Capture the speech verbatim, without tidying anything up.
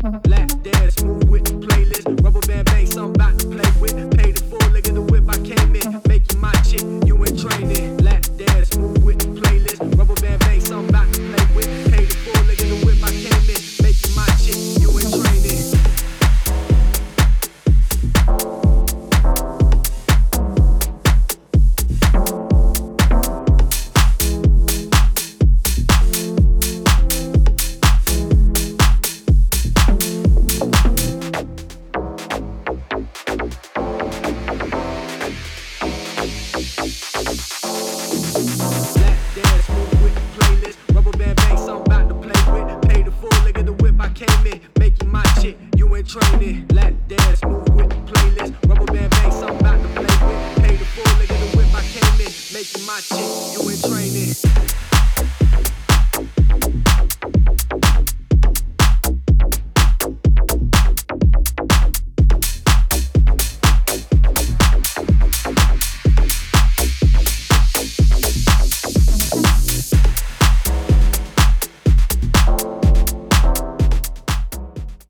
Lap dance, smooth with the playlist. Rubber band bang, something about to play with. Paid the full leg of the whip, I came in. Making my chick, you in training. Lap dance, smooth with the playlist. Rubber band bang, something about to play with. Paid the full leg of the whip, I came in. Making my chick, you in training. Making my chick, you in training. Lap dance, move with the playlist. Rubber band bang, something about to play with.